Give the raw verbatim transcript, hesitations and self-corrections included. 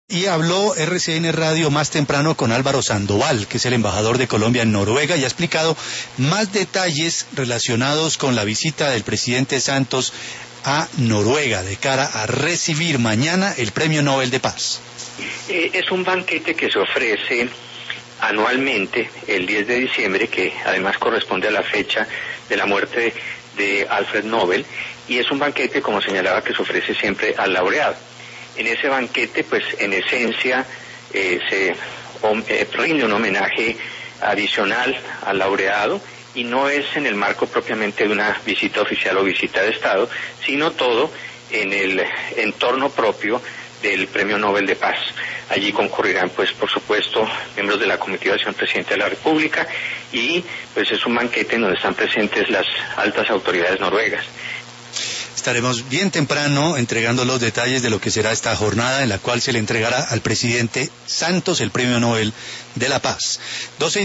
Y habló R C N Radio más temprano con Álvaro Sandoval, que es el embajador de Colombia en Noruega, y ha explicado más detalles relacionados con la visita del presidente Santos a Noruega de cara a recibir mañana el Premio Nobel de Paz. Eh, es un banquete que se ofrece anualmente el diez de diciembre, que además corresponde a la fecha de la muerte de Alfred Nobel, y es un banquete, como señalaba, que se ofrece siempre al laureado. En ese banquete, pues en esencia, eh, se om, eh, rinde un homenaje adicional al laureado, y no es en el marco propiamente de una visita oficial o visita de Estado, sino todo en el entorno propio del Premio Nobel de Paz. Allí concurrirán, pues, por supuesto, miembros de la comitiva del presidente de la República, y pues es un banquete en donde están presentes las altas autoridades noruegas. Estaremos bien temprano entregando los detalles de lo que será esta jornada en la cual se le entregará al presidente Santos el Premio Nobel de la Paz. doce